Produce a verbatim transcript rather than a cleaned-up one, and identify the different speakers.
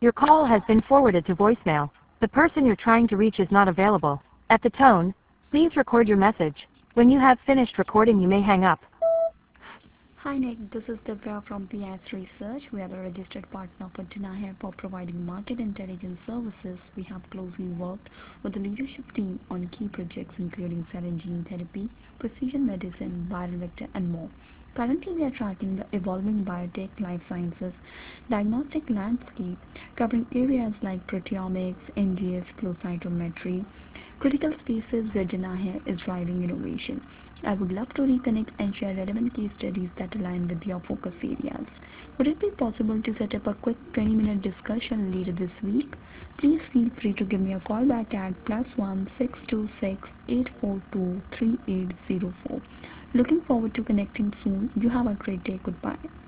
Speaker 1: Your call has been forwarded to voicemail. The person you're trying to reach is not available. At the tone, please record your message. When you have finished recording, you may hang up.
Speaker 2: Hi Nick, this is Divya from P S Research. We are the registered partner for Dinaher for providing market intelligence services. We have closely worked with the leadership team on key projects including cell and gene therapy, precision medicine, viral vector, and more. Currently, we are tracking the evolving biotech, life sciences, diagnostic landscape, covering areas like proteomics, N G S, flow cytometry, critical spaces where Dinaher is driving innovation. I would love to reconnect and share relevant case studies that align with your focus areas. Would it be possible to set up a quick twenty minute discussion later this week? Please feel free to give me a call back at plus one six two six eight four two three eight zero four. Looking forward to connecting soon. You have a great day. Goodbye.